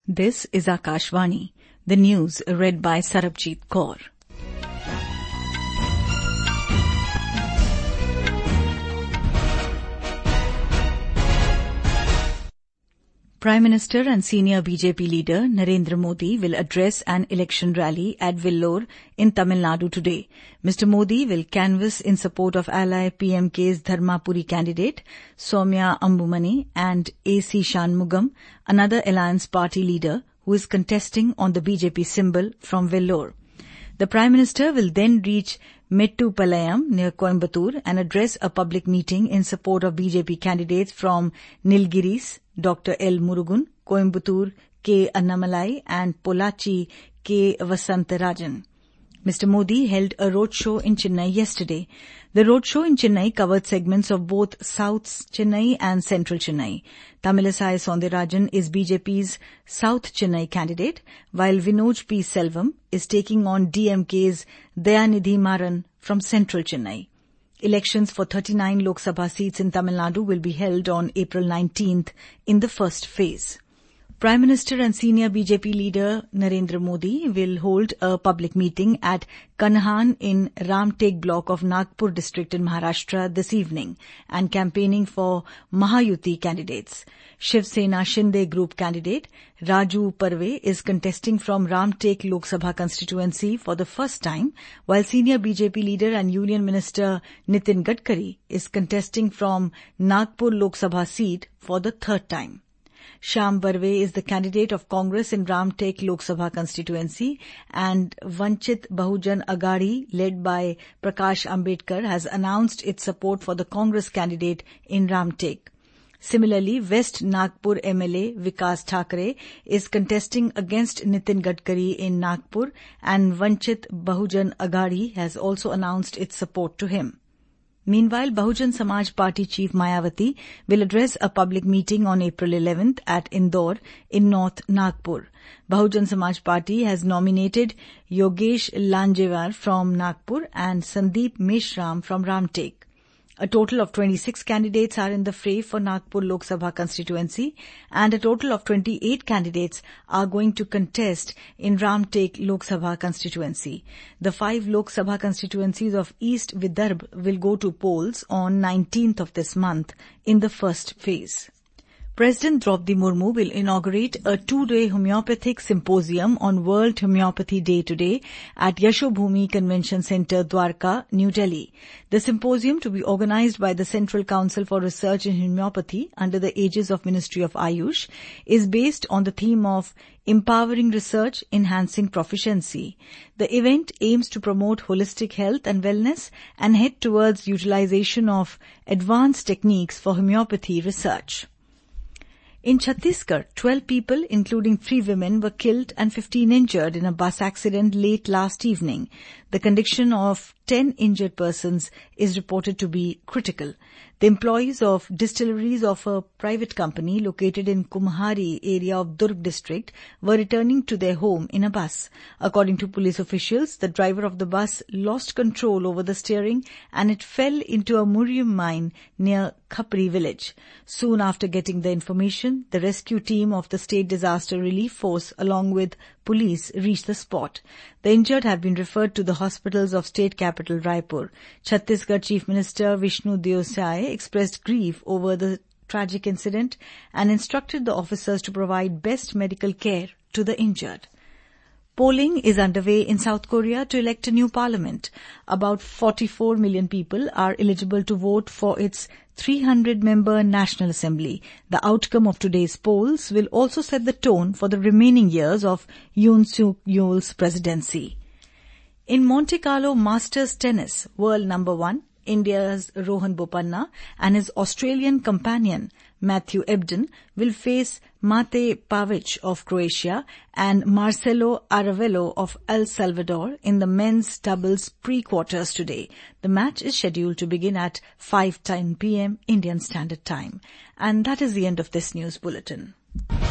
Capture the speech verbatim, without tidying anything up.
This is Akashvani. The news read by Sarabjit Kaur. Prime Minister and senior B J P leader Narendra Modi will address an election rally at Vellore in Tamil Nadu today. Mister Modi will canvass in support of ally P M K's Dharmapuri candidate Soumya Ambumani and A C Shanmugam, another alliance party leader who is contesting on the B J P symbol from Vellore. The Prime Minister will then reach Mettupalayam near Coimbatore and address a public meeting in support of B J P candidates from Nilgiris, Doctor L. Murugan, Coimbatore, K. Annamalai and Pollachi, K. Vasantarajan. Mister Modi held a roadshow in Chennai yesterday. The roadshow in Chennai covered segments of both South Chennai and Central Chennai. Tamilisai Soundararajan is B J P's South Chennai candidate, while Vinod P. Selvam is taking on D M K's Dayanidhi Maran from Central Chennai. Elections for thirty-nine Lok Sabha seats in Tamil Nadu will be held on April nineteenth in the first phase. Prime Minister and senior B J P leader Narendra Modi will hold a public meeting at Kanhan in Ramtek block of Nagpur district in Maharashtra this evening and campaigning for Mahayuti candidates. Shiv Sena Shinde group candidate Raju Parve is contesting from Ramtek Lok Sabha constituency for the first time, while senior B J P leader and Union Minister Nitin Gadkari is contesting from Nagpur Lok Sabha seat for the third time. Shyam Barve is the candidate of Congress in Ramtek Lok Sabha constituency, and Vanchit Bahujan Aghadi, led by Prakash Ambedkar, has announced its support for the Congress candidate in Ramtek. Similarly, West Nagpur M L A Vikas Thakre is contesting against Nitin Gadkari in Nagpur, and Vanchit Bahujan Aghadi has also announced its support to him. Meanwhile, Bahujan Samaj Party Chief Mayawati will address a public meeting on April eleventh at Indore in North Nagpur. Bahujan Samaj Party has nominated Yogesh Lanjewar from Nagpur and Sandeep Meshram from Ramtek. A total of twenty-six candidates are in the fray for Nagpur Lok Sabha constituency, and a total of twenty-eight candidates are going to contest in Ramtek Lok Sabha constituency. The five Lok Sabha constituencies of East Vidarbh will go to polls on nineteenth of this month in the first phase. President Draupadi Murmu will inaugurate a two-day homeopathic symposium on World Homeopathy Day today at Yashobhumi Convention Centre, Dwarka, New Delhi. The symposium, to be organised by the Central Council for Research in Homeopathy under the aegis of Ministry of Ayush, is based on the theme of Empowering Research, Enhancing Proficiency. The event aims to promote holistic health and wellness and head towards utilisation of advanced techniques for homeopathy research. In Chhattisgarh, twelve people, including three women, were killed and fifteen injured in a bus accident late last evening. The condition of ten injured persons is reported to be critical. The employees of distilleries of a private company located in Kumhari area of Durg district were returning to their home in a bus. According to police officials, the driver of the bus lost control over the steering and it fell into a murium mine near Khapri village. Soon after getting the information, the rescue team of the State Disaster Relief Force along with police reached the spot. The injured have been referred to the hospitals of state capital Raipur. Chhattisgarh Chief Minister Vishnu Deosai expressed grief over the tragic incident and instructed the officers to provide best medical care to the injured. Polling is underway in South Korea to elect a new parliament. About forty-four million people are eligible to vote for its three hundred member National Assembly. The outcome of today's polls will also set the tone for the remaining years of Yoon Suk Yeol's presidency. In Monte Carlo Masters Tennis, world number one, India's Rohan Bopanna and his Australian companion Matthew Ebden will face Mate Pavic of Croatia and Marcelo Aravello of El Salvador in the men's doubles pre-quarters today. The match is scheduled to begin at five ten p.m. Indian Standard Time. And that is the end of this news bulletin.